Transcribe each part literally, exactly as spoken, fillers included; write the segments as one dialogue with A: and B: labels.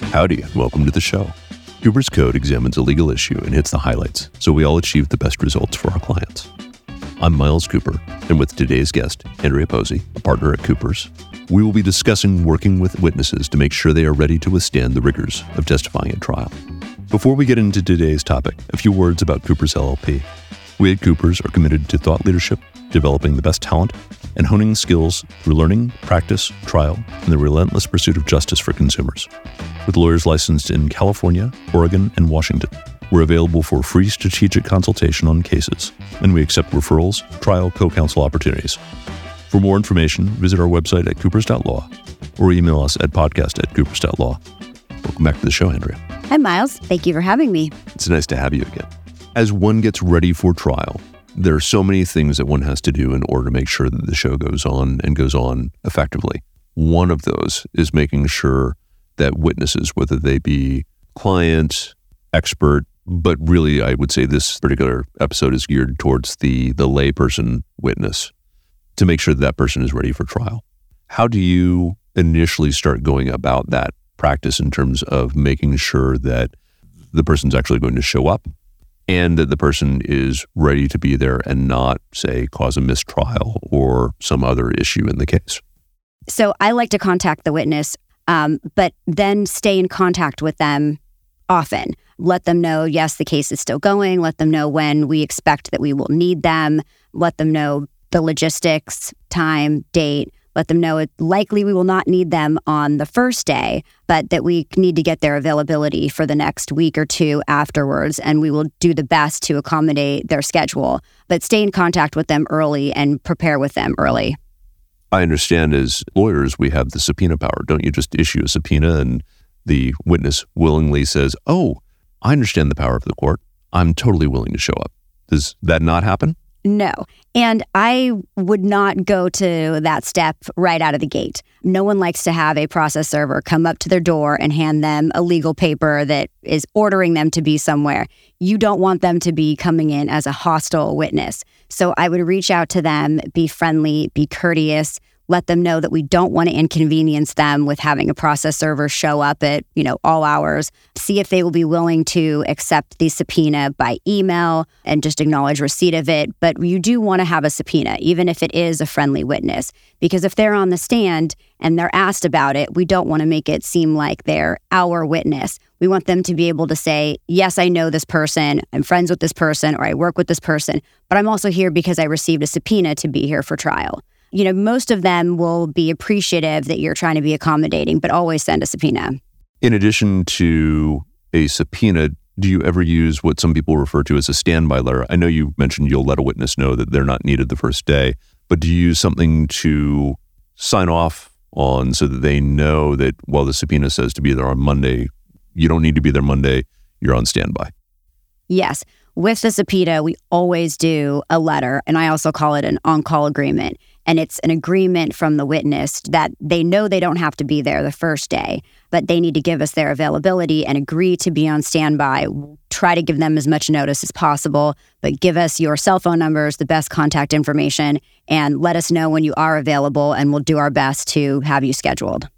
A: Howdy, and welcome to the show. Cooper's Code examines a legal issue and hits the highlights, so we all achieve the best results for our clients. I'm Miles Cooper, and with today's guest, Andrea Posey, a partner at Cooper's, we will be discussing working with witnesses to make sure they are ready to withstand the rigors of testifying at trial. Before we get into today's topic, a few words about Cooper's L L P. We at Cooper's are committed to thought leadership, developing the best talent, and honing skills through learning, practice, trial, and the relentless pursuit of justice for consumers. With lawyers licensed in California, Oregon, and Washington, we're available for free strategic consultation on cases, and we accept referrals, trial, co-counsel opportunities. For more information, visit our website at coopers dot law or email us at podcast at coopers dot law. Welcome back to the show, Andrea.
B: Hi, Miles. Thank you for having me.
A: It's nice to have you again. As one gets ready for trial, there are so many things that one has to do in order to make sure that the show goes on and goes on effectively. One of those is making sure that witnesses, whether they be client, expert, but really I would say this particular episode is geared towards the, the layperson witness, to make sure that that person is ready for trial. How do you initially start going about that practice in terms of making sure that the person's actually going to show up and that the person is ready to be there and not, say, cause a mistrial or some other issue in the case?
B: So I like to contact the witness, um, but then stay in contact with them often. Let them know, yes, the case is still going. Let them know when we expect that we will need them. Let them know the logistics, time, date. Let them know it likely we will not need them on the first day, but that we need to get their availability for the next week or two afterwards, and we will do the best to accommodate their schedule. But stay in contact with them early and prepare with them early.
A: I understand as lawyers, we have the subpoena power. Don't you just issue a subpoena and the witness willingly says, oh, I understand the power of the court. I'm totally willing to show up. Does that not happen?
B: No. And I would not go to that step right out of the gate. No one likes to have a process server come up to their door and hand them a legal paper that is ordering them to be somewhere. You don't want them to be coming in as a hostile witness. So I would reach out to them, be friendly, be courteous, let them know that we don't want to inconvenience them with having a process server show up at, you know, all hours. See if they will be willing to accept the subpoena by email and just acknowledge receipt of it. But you do want to have a subpoena, even if it is a friendly witness, because if they're on the stand and they're asked about it, we don't want to make it seem like they're our witness. We want them to be able to say, yes, I know this person, I'm friends with this person, or I work with this person, but I'm also here because I received a subpoena to be here for trial. You know, most of them will be appreciative that you're trying to be accommodating, but always send a subpoena.
A: In addition to a subpoena, do you ever use what some people refer to as a standby letter? I know you mentioned you'll let a witness know that they're not needed the first day, but do you use something to sign off on so that they know that while the subpoena says to be there on Monday, you don't need to be there Monday, you're on standby?
B: Yes. With the subpoena, we always do a letter, and I also call it an on-call agreement. And it's an agreement from the witness that they know they don't have to be there the first day, but they need to give us their availability and agree to be on standby. Try to give them as much notice as possible, but give us your cell phone numbers, the best contact information, and let us know when you are available, and we'll do our best to have you scheduled.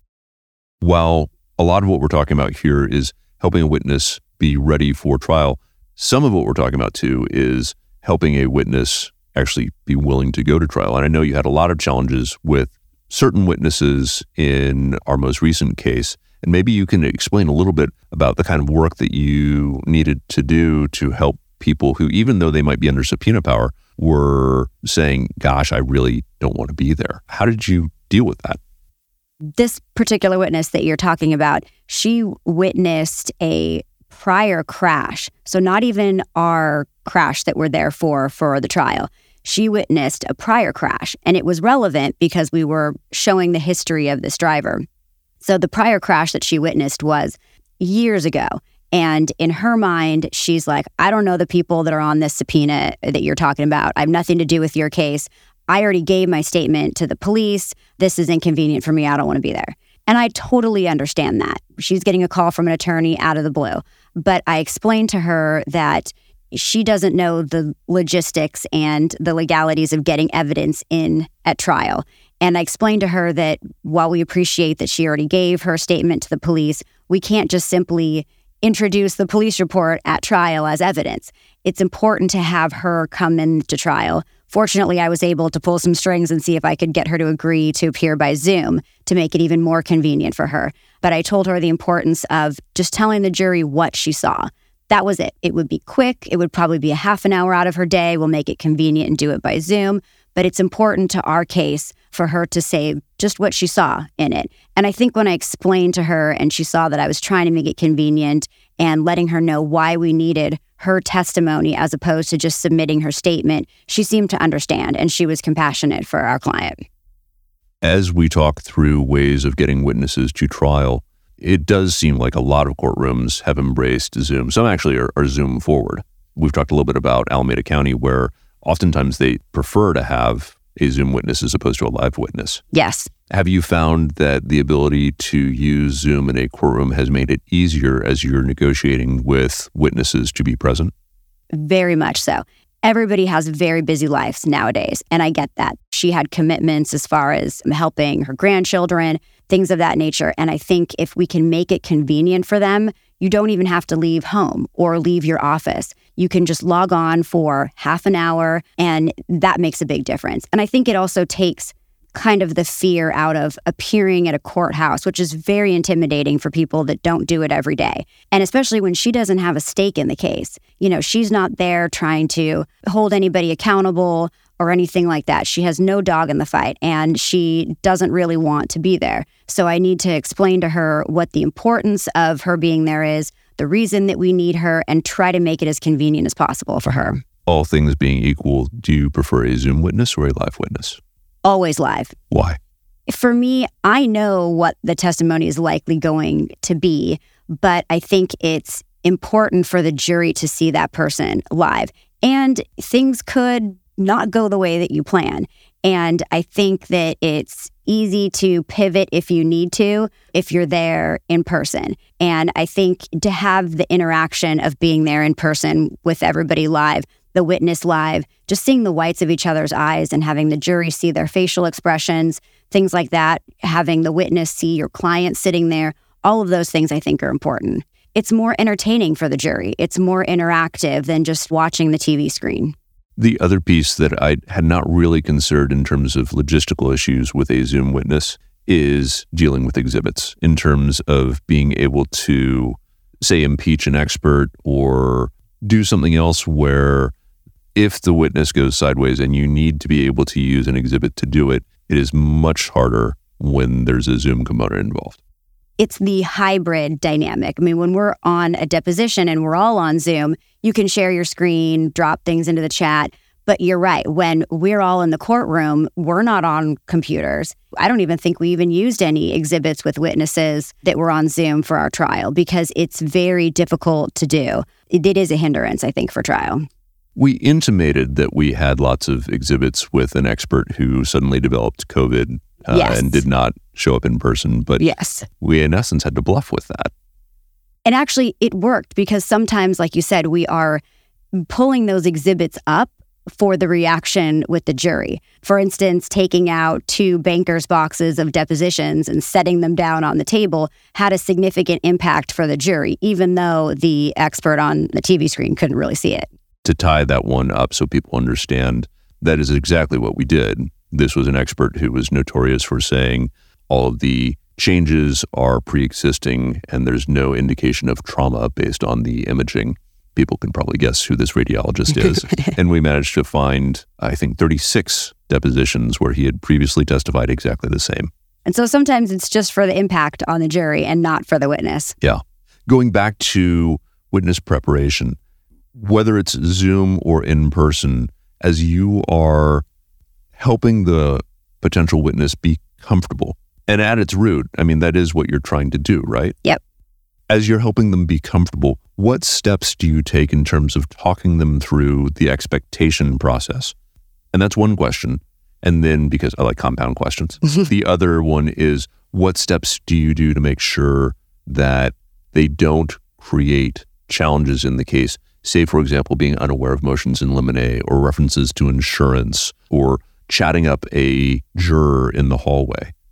A: While a lot of what we're talking about here is helping a witness be ready for trial, some of what we're talking about too is helping a witness actually be willing to go to trial. And I know you had a lot of challenges with certain witnesses in our most recent case. And maybe you can explain a little bit about the kind of work that you needed to do to help people who, even though they might be under subpoena power, were saying, gosh, I really don't want to be there. How did you deal with that?
B: This particular witness that you're talking about, she witnessed a prior crash. So not even our crash that we're there for, for the trial. She witnessed a prior crash, and it was relevant because we were showing the history of this driver. So the prior crash that she witnessed was years ago. And in her mind, she's like, I don't know the people that are on this subpoena that you're talking about. I have nothing to do with your case. I already gave my statement to the police. This is inconvenient for me. I don't want to be there. And I totally understand that. She's getting a call from an attorney out of the blue. But I explained to her that she doesn't know the logistics and the legalities of getting evidence in at trial. And I explained to her that while we appreciate that she already gave her statement to the police, We can't just simply introduce the police report at trial as evidence. It's important to have her come into trial. Fortunately, I was able to pull some strings and see if I could get her to agree to appear by Zoom to make it even more convenient for her. But I told her the importance of just telling the jury what she saw. That was it. It would be quick. It would probably be a half an hour out of her day. We'll make it convenient and do it by Zoom. But it's important to our case for her to say just what she saw in it. And I think when I explained to her and she saw that I was trying to make it convenient and letting her know why we needed her testimony as opposed to just submitting her statement, she seemed to understand and she was compassionate for our client.
A: As we talk through ways of getting witnesses to trial, it does seem like a lot of courtrooms have embraced Zoom. Some actually are, are Zoom forward. We've talked a little bit about Alameda County, where oftentimes they prefer to have a Zoom witness as opposed to a live witness.
B: Yes.
A: Have you found that the ability to use Zoom in a courtroom has made it easier as you're negotiating with witnesses to be present?
B: Very much so. Everybody has very busy lives nowadays, and I get that. She had commitments as far as helping her grandchildren, things of that nature. And I think if we can make it convenient for them, you don't even have to leave home or leave your office. You can just log on for half an hour, and that makes a big difference. And I think it also takes kind of the fear out of appearing at a courthouse, which is very intimidating for people that don't do it every day. And especially when she doesn't have a stake in the case. You know, she's not there trying to hold anybody accountable or anything like that. She has no dog in the fight, and she doesn't really want to be there. So I need to explain to her what the importance of her being there is, the reason that we need her, and try to make it as convenient as possible for her.
A: All things being equal, do you prefer a Zoom witness or a live witness?
B: Always live.
A: Why?
B: For me, I know what the testimony is likely going to be, but I think it's important for the jury to see that person live. And things could not go the way that you plan. And I think that it's easy to pivot if you need to, if you're there in person. And I think to have the interaction of being there in person with everybody live, the witness live, just seeing the whites of each other's eyes and having the jury see their facial expressions, things like that, having the witness see your client sitting there, all of those things I think are important. It's more entertaining for the jury. It's more interactive than just watching the T V screen.
A: The other piece that I had not really considered in terms of logistical issues with a Zoom witness is dealing with exhibits in terms of being able to, say, impeach an expert or do something else where if the witness goes sideways and you need to be able to use an exhibit to do it, it is much harder when there's a Zoom component involved.
B: It's the hybrid dynamic. I mean, when we're on a deposition and we're all on Zoom, you can share your screen, drop things into the chat. But you're right. When we're all in the courtroom, we're not on computers. I don't even think we even used any exhibits with witnesses that were on Zoom for our trial because it's very difficult to do. It, it is a hindrance, I think, for trial.
A: We intimated that we had lots of exhibits with an expert who suddenly developed COVID uh,
B: yes.
A: and did not show up in person. But
B: yes.
A: we, in essence, had to bluff with that.
B: And actually, it worked because sometimes, like you said, we are pulling those exhibits up for the reaction with the jury. For instance, taking out two bankers' boxes of depositions and setting them down on the table had a significant impact for the jury, even though the expert on the T V screen couldn't really see it.
A: To tie that one up so people understand, that is exactly what we did. This was an expert who was notorious for saying all of the changes are pre-existing and there's no indication of trauma based on the imaging. People can probably guess who this radiologist is. And we managed to find, I think, thirty-six depositions where he had previously testified exactly the same.
B: And so sometimes it's just for the impact on the jury and not for the witness.
A: Yeah. Going back to witness preparation, whether it's Zoom or in person, as you are helping the potential witness be comfortable, and at its root, I mean, that is what you're trying to do, right?
B: Yep.
A: As you're helping them be comfortable, what steps do you take in terms of talking them through the expectation process? And that's one question. And then, because I like compound questions, the other one is, what steps do you do to make sure that they don't create challenges in the case? Say, for example, being unaware of motions in limine or references to insurance or chatting up a juror in the hallway.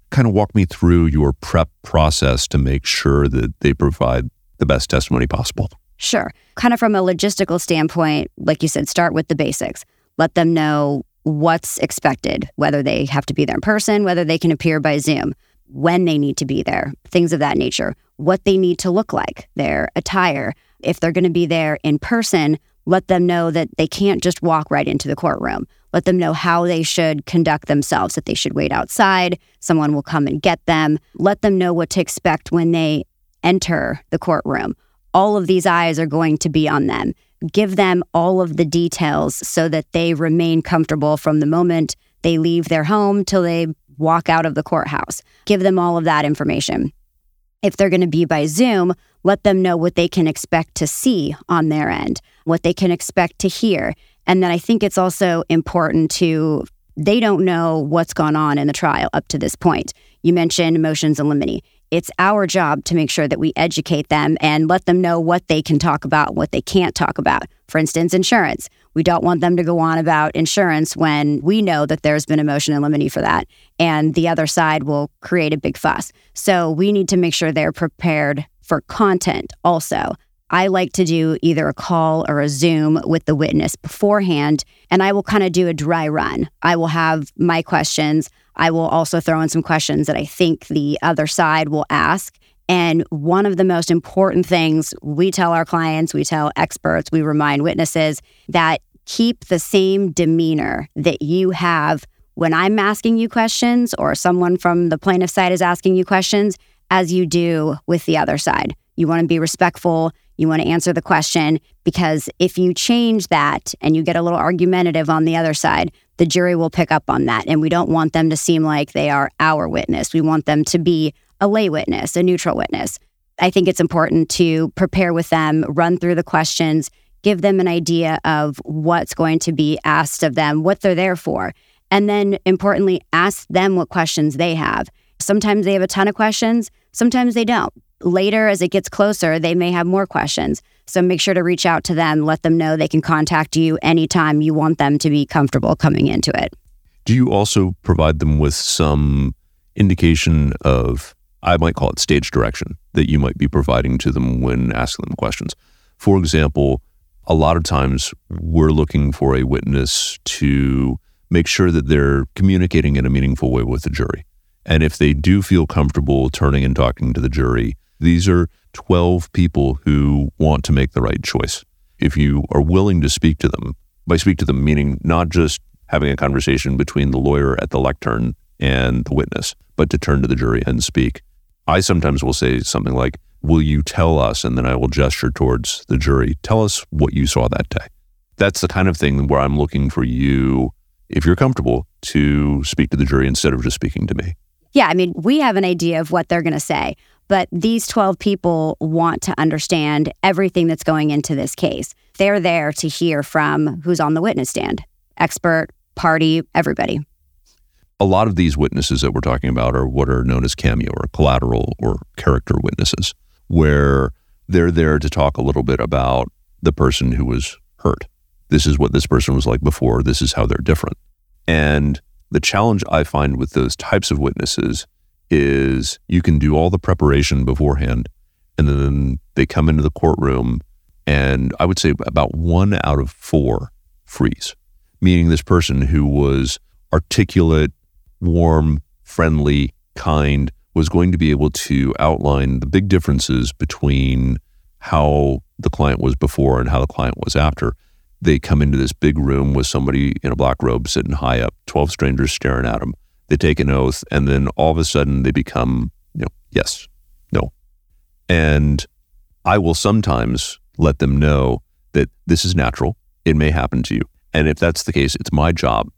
A: kind of walk me through your prep process to make sure that they provide the best testimony possible?
B: Sure. Kind of from a logistical standpoint, like you said, start with the basics. Let them know what's expected, whether they have to be there in person, whether they can appear by Zoom, when they need to be there, things of that nature, what they need to look like, their attire. If they're going to be there in person, let them know that they can't just walk right into the courtroom. Let them know how they should conduct themselves, that they should wait outside, someone will come and get them. Let them know what to expect when they enter the courtroom. All of these eyes are going to be on them. Give them all of the details so that they remain comfortable from the moment they leave their home till they walk out of the courthouse. Give them all of that information. If they're going to be by Zoom, let them know what they can expect to see on their end, what they can expect to hear. And then I think it's also important to, they don't know what's gone on in the trial up to this point. You mentioned motions in limine. It's our job to make sure that we educate them and let them know what they can talk about, what they can't talk about. For instance, insurance. We don't want them to go on about insurance when we know that there's been a motion in limine for that, and the other side will create a big fuss. So we need to make sure they're prepared for content also. I like to do either a call or a Zoom with the witness beforehand, and I will kind of do a dry run. I will have my questions. I will also throw in some questions that I think the other side will ask. And one of the most important things we tell our clients, we tell experts, we remind witnesses that keep the same demeanor that you have when I'm asking you questions or someone from the plaintiff's side is asking you questions as you do with the other side. You want to be respectful. You want to answer the question, because if you change that and you get a little argumentative on the other side, the jury will pick up on that. And we don't want them to seem like they are our witness. We want them to be a lay witness, a neutral witness. I think it's important to prepare with them, run through the questions, give them an idea of what's going to be asked of them, what they're there for. And then importantly, ask them what questions they have. Sometimes they have a ton of questions. Sometimes they don't. Later, as it gets closer, they may have more questions. So make sure to reach out to them, let them know they can contact you anytime you want them to be comfortable coming into it.
A: Do you also provide them with some indication of, I might call it stage direction, that you might be providing to them when asking them questions? For example, a lot of times we're looking for a witness to make sure that they're communicating in a meaningful way with the jury. And if they do feel comfortable turning and talking to the jury, these are twelve people who want to make the right choice. If you are willing to speak to them, by speak to them meaning not just having a conversation between the lawyer at the lectern and the witness, but to turn to the jury and speak. I sometimes will say something like, will you tell us, and then I will gesture towards the jury, tell us what you saw that day. That's the kind of thing where I'm looking for you, if you're comfortable, to speak to the jury instead of just speaking to me.
B: Yeah, I mean, we have an idea of what they're going to say, but these twelve people want to understand everything that's going into this case. They're there to hear from who's on the witness stand, expert, party, everybody.
A: A lot of these witnesses that we're talking about are what are known as cameo or collateral or character witnesses, where they're there to talk a little bit about the person who was hurt. This is what this person was like before. This is how they're different. And the challenge I find with those types of witnesses is you can do all the preparation beforehand, and then they come into the courtroom, and I would say about one out of four freeze, meaning this person who was articulate, warm, friendly, kind, was going to be able to outline the big differences between how the client was before and how the client was after. They come into this big room with somebody in a black robe sitting high up, twelve strangers staring at them. They take an oath, and then all of a sudden they become, you know, yes, no. And I will sometimes let them know that this is natural. It may happen to you. And if that's the case, it's my job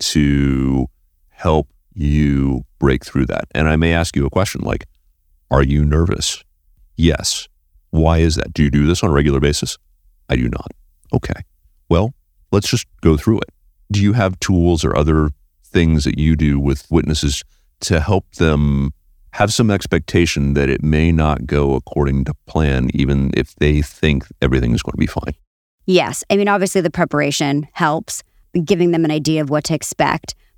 A: to help you break through that. And I may ask you a question like, are you nervous? Yes. Why is that? Do you do this on a regular basis? I do not. Okay. Well, let's just go through it. Do you have tools or other things that you do with witnesses to help them have some expectation that it may not go according to plan, even if they think everything is going to be fine?
B: Yes. I mean, obviously the preparation helps, giving them an idea of what to expect.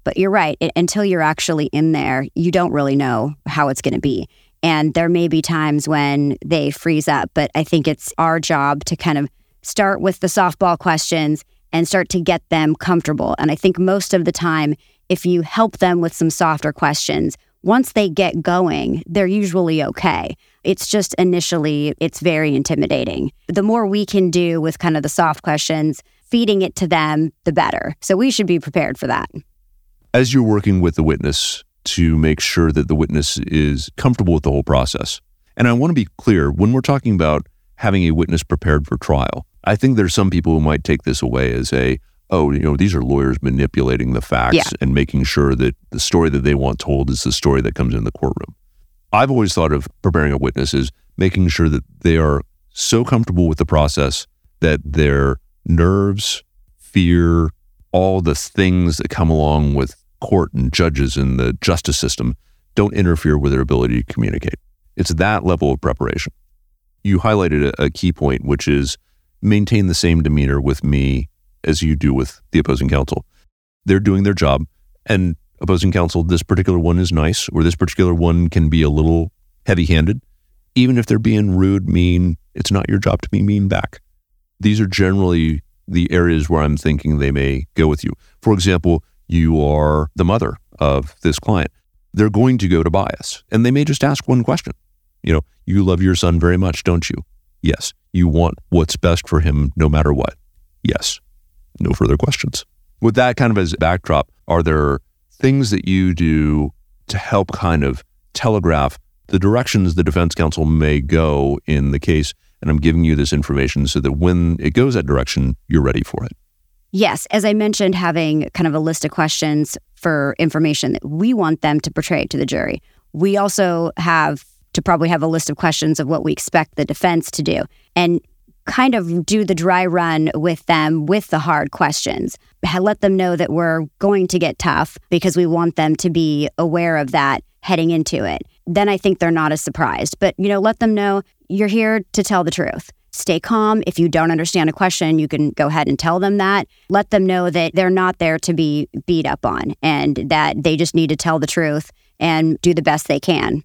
B: But you're right. It, until you're actually in there, you don't really know how it's going to be. And there may be times when they freeze up, but I think it's our job to kind of start with the softball questions and start to get them comfortable. And I think most of the time, if you help them with some softer questions, once they get going, they're usually okay. It's just initially, it's very intimidating. The more we can do with kind of the soft questions, feeding it to them, the better. So we should be prepared for that.
A: As you're working with the witness to make sure that the witness is comfortable with the whole process, and I want to be clear, when we're talking about having a witness prepared for trial, I think there's some people who might take this away as a, oh, you know, these are lawyers manipulating the facts
B: yeah.
A: and making sure that the story that they want told is the story that comes in the courtroom. I've always thought of preparing a witness as making sure that they are so comfortable with the process that their nerves, fear, all the things that come along with court and judges and the justice system don't interfere with their ability to communicate. It's that level of preparation. You highlighted a, a key point, which is maintain the same demeanor with me as you do with the opposing counsel. They're doing their job, and opposing counsel, this particular one is nice, or this particular one can be a little heavy-handed. Even if they're being rude, mean, it's not your job to be mean back. These are generally the areas where I'm thinking they may go with you. For example, you are the mother of this client. They're going to go to bias, and they may just ask one question. You know, you love your son very much, don't you? Yes. You want what's best for him no matter what? Yes. No further questions. With that kind of as a backdrop, are there things that you do to help kind of telegraph the directions the defense counsel may go in the case? And I'm giving you this information so that when it goes that direction, you're ready for it.
B: Yes. As I mentioned, having kind of a list of questions for information that we want them to portray to the jury. We also have to probably have a list of questions of what we expect the defense to do, and kind of do the dry run with them with the hard questions. Let them know that we're going to get tough because we want them to be aware of that heading into it. Then I think they're not as surprised. But, you know, let them know you're here to tell the truth. Stay calm. If you don't understand a question, you can go ahead and tell them that. Let them know that they're not there to be beat up on and that they just need to tell the truth and do the best they can.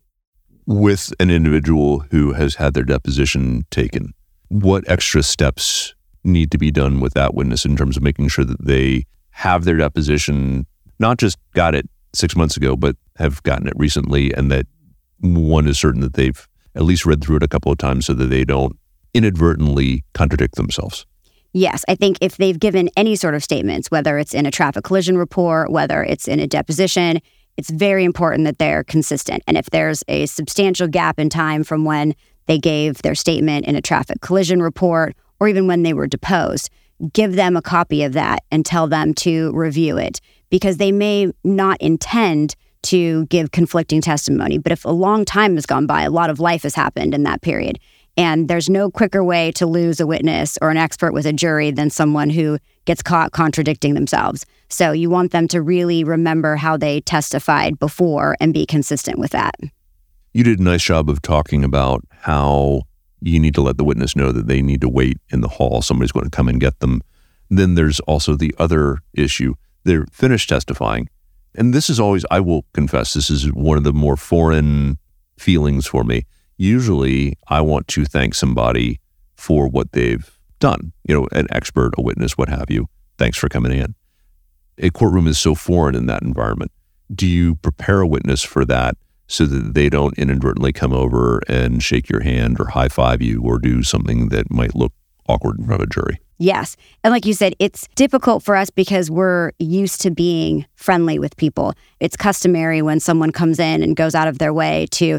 A: With an individual who has had their deposition taken, what extra steps need to be done with that witness in terms of making sure that they have their deposition, not just got it six months ago, but have gotten it recently, and that one is certain that they've at least read through it a couple of times so that they don't inadvertently contradict themselves?
B: Yes, I think if they've given any sort of statements, whether it's in a traffic collision report, whether it's in a deposition, it's very important that they're consistent. And if there's a substantial gap in time from when they gave their statement in a traffic collision report, or even when they were deposed, give them a copy of that and tell them to review it, because they may not intend to give conflicting testimony. But if a long time has gone by, a lot of life has happened in that period. And there's no quicker way to lose a witness or an expert with a jury than someone who gets caught contradicting themselves. So you want them to really remember how they testified before and be consistent with that.
A: You did a nice job of talking about how you need to let the witness know that they need to wait in the hall. Somebody's going to come and get them. Then there's also the other issue. They're finished testifying. And this is always, I will confess, this is one of the more foreign feelings for me. Usually, I want to thank somebody for what they've done. You know, an expert, a witness, what have you. Thanks for coming in. A courtroom is so foreign in that environment. Do you prepare a witness for that so that they don't inadvertently come over and shake your hand or high-five you or do something that might look awkward in front of a jury?
B: Yes. And like you said, it's difficult for us because we're used to being friendly with people. It's customary when someone comes in and goes out of their way to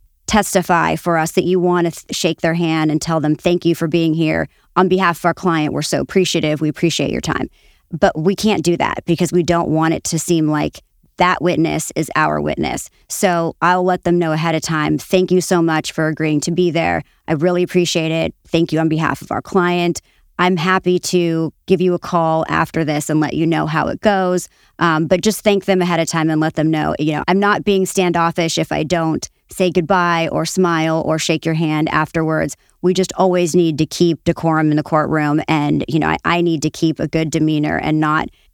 B: testify for us that you want to th- shake their hand and tell them, thank you for being here. On behalf of our client, we're so appreciative. We appreciate your time. But we can't do that because we don't want it to seem like that witness is our witness. So I'll let them know ahead of time, thank you so much for agreeing to be there. I really appreciate it. Thank you on behalf of our client. I'm happy to give you a call after this and let you know how it goes. Um, but just thank them ahead of time and let them know, you know, I'm not being standoffish if I don't say goodbye or smile or shake your hand afterwards. We just always need to keep decorum in the courtroom. And, you know, I, I need to keep a good demeanor and not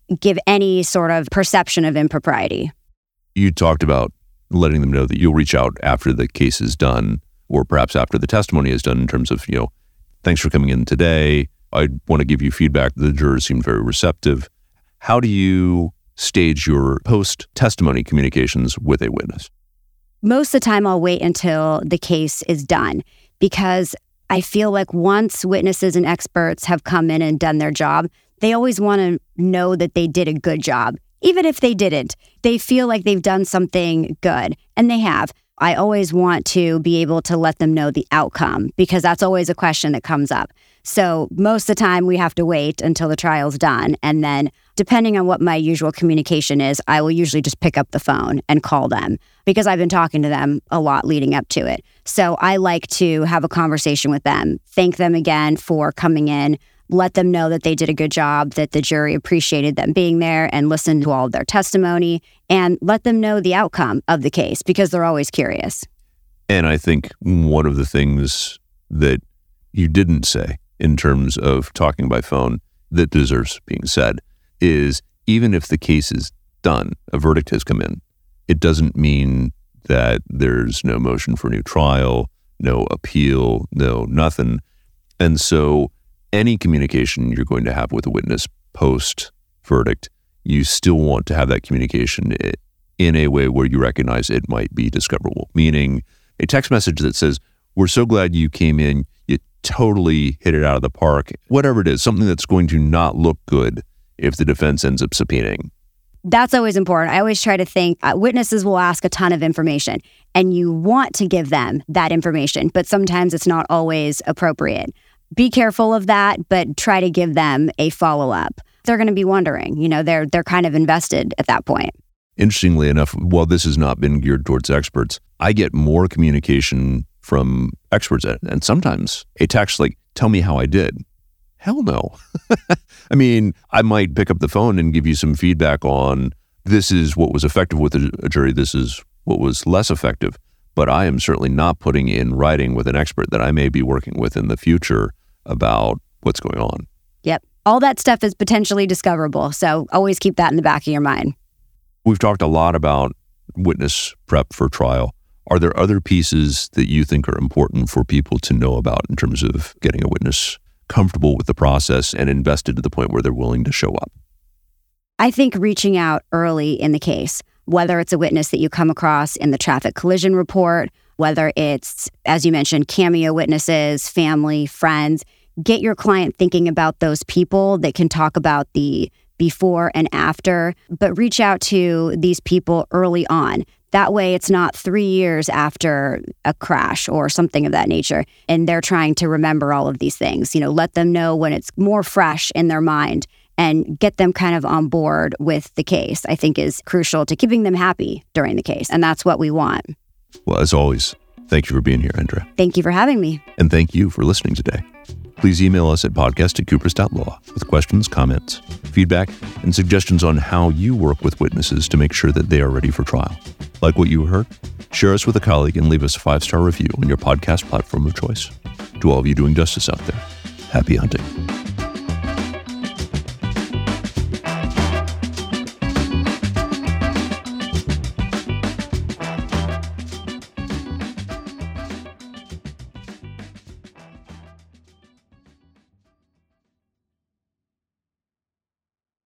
B: give any sort of perception of impropriety.
A: You talked about letting them know that you'll reach out after the case is done, or perhaps after the testimony is done, in terms of, you know, thanks for coming in today. I want to give you feedback. The jurors seemed very receptive. How do you stage your post-testimony communications with a witness?
B: Most of the time, I'll wait until the case is done, because I feel like once witnesses and experts have come in and done their job, they always want to know that they did a good job. Even if they didn't, they feel like they've done something good, and they have. I always want to be able to let them know the outcome, because that's always a question that comes up. So most of the time we have to wait until the trial's done. And then depending on what my usual communication is, I will usually just pick up the phone and call them, because I've been talking to them a lot leading up to it. So I like to have a conversation with them, thank them again for coming in, let them know that they did a good job, that the jury appreciated them being there and listened to all of their testimony, and let them know the outcome of the case, because they're always curious.
A: And I think one of the things that you didn't say in terms of talking by phone that deserves being said is, even if the case is done, a verdict has come in, it doesn't mean that there's no motion for new trial, no appeal, no nothing. And so any communication you're going to have with a witness post-verdict, you still want to have that communication in a way where you recognize it might be discoverable. Meaning a text message that says, "We're so glad you came in, you totally hit it out of the park," whatever it is, something that's going to not look good if the defense ends up subpoenaing.
B: That's always important. I always try to think uh, witnesses will ask a ton of information, and you want to give them that information, but sometimes it's not always appropriate. Be careful of that, but try to give them a follow-up. They're going to be wondering, you know, they're they're kind of invested at that point.
A: Interestingly enough, while this has not been geared towards experts, I get more communication from experts, and sometimes a text like, "Tell me how I did." Hell no. I mean, I might pick up the phone and give you some feedback on, this is what was effective with a jury, this is what was less effective, but I am certainly not putting in writing with an expert that I may be working with in the future about what's going on.
B: Yep. All that stuff is potentially discoverable, so always keep that in the back of your mind.
A: We've talked a lot about witness prep for trial. Are there other pieces that you think are important for people to know about in terms of getting a witness comfortable with the process and invested to the point where they're willing to show up?
B: I think reaching out early in the case, whether it's a witness that you come across in the traffic collision report, whether it's, as you mentioned, cameo witnesses, family, friends, get your client thinking about those people that can talk about the before and after, but reach out to these people early on. That way it's not three years after a crash or something of that nature, and they're trying to remember all of these things. You know, let them know when it's more fresh in their mind and get them kind of on board with the case, I think is crucial to keeping them happy during the case. And that's what we want.
A: Well, as always, thank you for being here, Andrea.
B: Thank you for having me.
A: And thank you for listening today. Please email us at podcast at coopers dot law with questions, comments, feedback, and suggestions on how you work with witnesses to make sure that they are ready for trial. Like what you heard? Share us with a colleague and leave us a five-star review on your podcast platform of choice. To all of you doing justice out there, happy hunting.